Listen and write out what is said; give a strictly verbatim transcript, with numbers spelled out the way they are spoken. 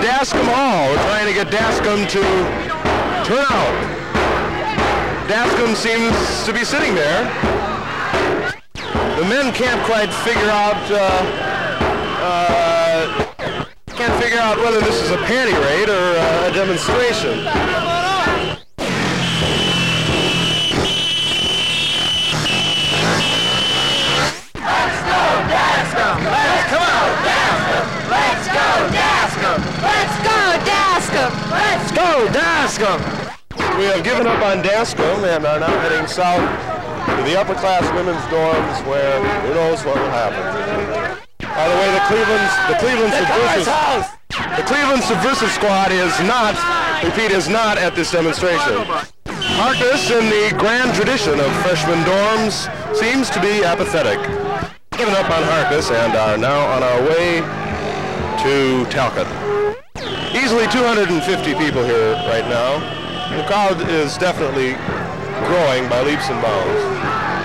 Dascom Hall. We're trying to get Dascom to turn out. Dascom seems to be sitting there. The men can't quite figure out, uh, uh, can't figure out whether this is a panty raid or uh, a demonstration. Let's go, Dascom! Let's come on, Dascom! Let's go, Dascom! Let's go, Dascom! Let's go, Dascom! We have given up on Dascom and are now heading south to the upper-class women's dorms where who knows what will happen. By the way, the Cleveland, the Cleveland Subversive, the Cleveland Subversive Squad is not, repeat, is not at this demonstration. Harkness, in the grand tradition of freshman dorms, seems to be apathetic. Given up on Harkness and are now on our way to Talcott. Easily two hundred fifty people here right now. The crowd is definitely growing by leaps and bounds.